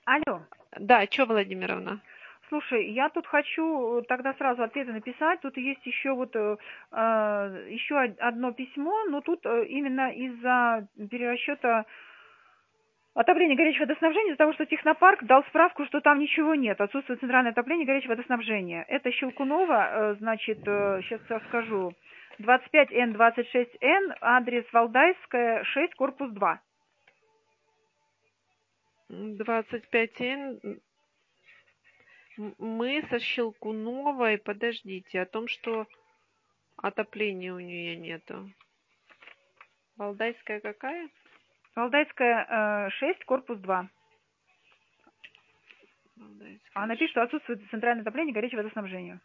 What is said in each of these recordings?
Алло, Да, что, Владимировна? слушай, я тут хочу тогда сразу ответы написать. Тут есть еще еще одно письмо, но тут именно из-за перерасчета отопления горячего водоснабжения, из-за того, что технопарк дал справку, что там ничего нет, отсутствует центральное отопление и горячее водоснабжение. Это Щелкунова, значит, сейчас я скажу, 25Н26Н, адрес Валдайская, 6, корпус 2. 25Н. Мы со Щелкуновой, подождите, о том, что отопления у нее нету. Валдайская какая? Валдайская, 6, корпус 2. Валдайская. Она пишет, что отсутствует центральное отопление и горячее водоснабжение.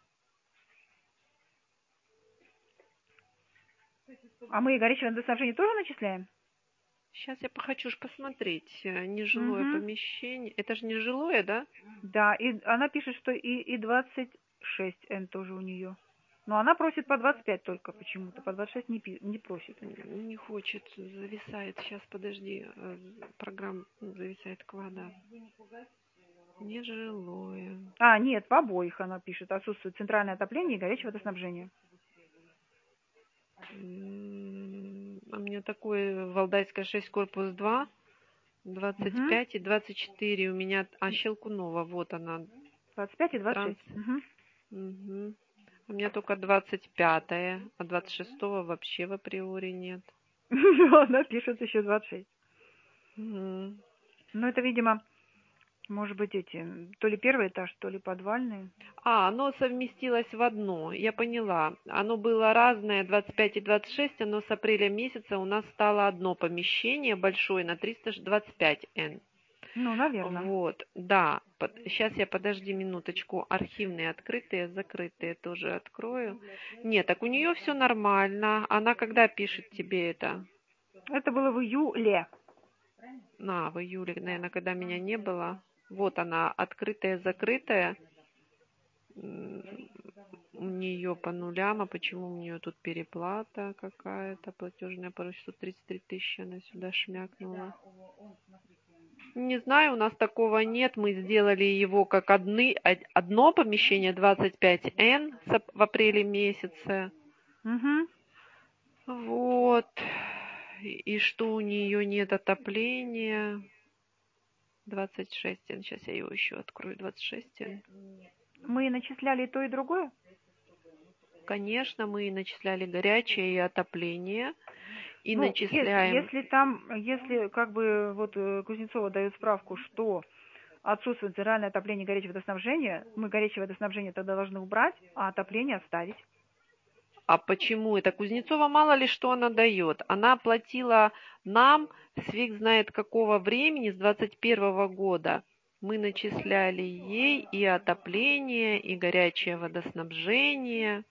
А мы горячее водоснабжение тоже начисляем? Сейчас я хочу посмотреть. Нежилое Угу. помещение. Это же нежилое, да? Да, и она пишет, что и 26Н тоже у нее. Но она просит по 25 только почему-то, по 26 не просит. Не хочет, зависает. Сейчас, подожди. Программа зависает квада. Нежилое. А, нет, в обоих она пишет. Отсутствует центральное отопление и горячее водоснабжение. А мне такой Валдайская 6, корпус 2, 25 Угу. и 24 у меня. А Щелкунова, вот она. 25 и 26. Угу. Угу. У меня только 25-е, а 26-го вообще в априори нет. Она пишет еще 26. Угу. Ну, это, видимо, может быть, то ли первый этаж, то ли подвальные. Оно совместилось в одно, я поняла. Оно было разное, 25 и 26, оно с апреля месяца у нас стало одно помещение большое на 325Н. Ну, наверное. Вот, да. Сейчас я, подожди минуточку. Архивные открытые, закрытые тоже открою. Нет, так у нее все нормально. Она когда пишет тебе это? Это было в июле. В июле, наверное, когда меня не было. Вот она, открытая, закрытая. У нее по нулям. А почему у нее тут переплата какая-то? Платежная по 633 тысячи она сюда шмякнула. Не знаю, у нас такого нет. Мы сделали его как одно помещение 25Н в апреле месяце. Угу. Вот. И что у нее нет отопления. 26Н. Сейчас я его еще открою. 26Н. Мы начисляли и то, и другое? Конечно, мы начисляли горячее и отопление. И Ну, начисляем. если как бы вот Кузнецова дает справку, что отсутствует центральное отопление и горячее водоснабжение, мы горячее водоснабжение тогда должны убрать, а отопление оставить. А почему это? Кузнецова мало ли что она дает. Она платила нам с фиг знает какого времени, с 21 года. Мы начисляли ей и отопление, и горячее водоснабжение.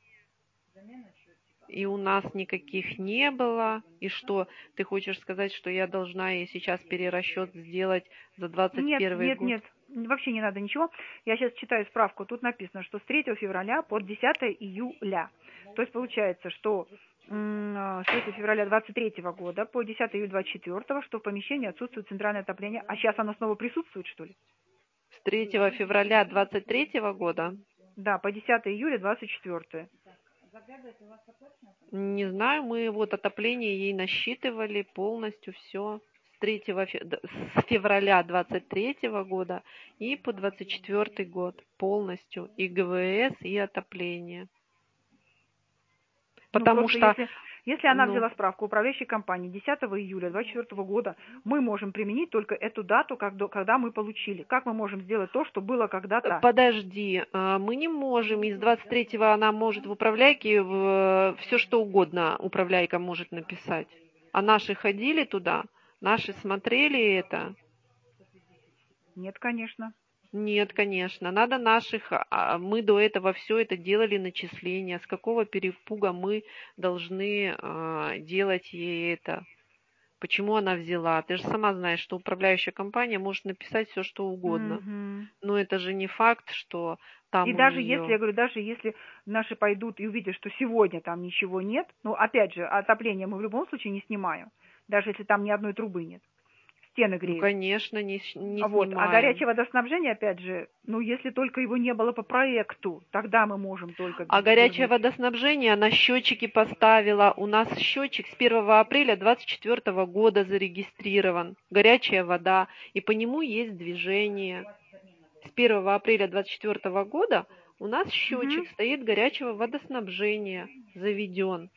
И у нас никаких не было. И что, ты хочешь сказать, что я должна ей сейчас перерасчет сделать за 21 год? Нет, вообще не надо ничего. Я сейчас читаю справку, тут написано, что с 3 февраля по 10 июля. То есть получается, что с 3 февраля 23 года по 10 июля 24, что в помещении отсутствует центральное отопление. А сейчас оно снова присутствует, что ли? С 3 февраля 23 года? Да, по 10 июля 24. Не знаю, мы вот отопление ей насчитывали полностью все с февраля 23 года и по 24 год полностью и ГВС, и отопление. Ну, Потому просто что, если она ну, взяла справку управляющей компании 10 июля 2024 года, мы можем применить только эту дату, когда мы получили. Как мы можем сделать то, что было когда-то? подожди, мы не можем, из 23-го она может в управляйке все что угодно управляйка может написать. А наши ходили туда, наши смотрели это. Нет, конечно. Нет, конечно, надо наших, мы до этого все это делали начисления, с какого перепуга мы должны делать ей это, почему она взяла. Ты же сама знаешь, что управляющая компания может написать все, что угодно, Мгм. но это же не факт, что И там у даже если, я нее. говорю, даже если наши пойдут и увидят, что сегодня там ничего нет, ну, опять же, отопление мы в любом случае не снимаем, даже если там ни одной трубы нет. С стены Ну, греют. конечно, не Вот. А снимаем. горячее водоснабжение, опять же, ну, если только его не было по проекту, тогда мы можем только А горячее вернуть. водоснабжение, она счетчики поставила. У нас счетчик с 1 апреля 2024 года зарегистрирован. Горячая вода. И по нему есть движение. С 1 апреля 2024 года у нас счетчик Мгм. стоит горячего водоснабжения заведен.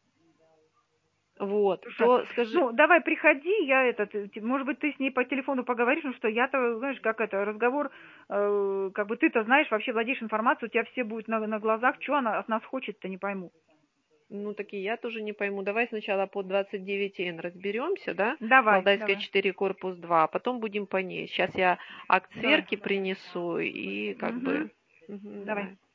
Вот. Слушай, То скажи, ну, давай приходи, я может быть, ты с ней по телефону поговоришь, ну что, я-то, знаешь, как это, разговор, как бы ты-то знаешь, вообще владеешь информацией, у тебя все будет на глазах, что она от нас хочет-то, не пойму. ну такие я тоже не пойму. Давай сначала по 29Н разберемся, да? Давай, Валдайская давай, 4, корпус 2, а потом будем по ней. Сейчас я акт давай. сверки принесу и как Угу. бы... Мгм, Давай. давай.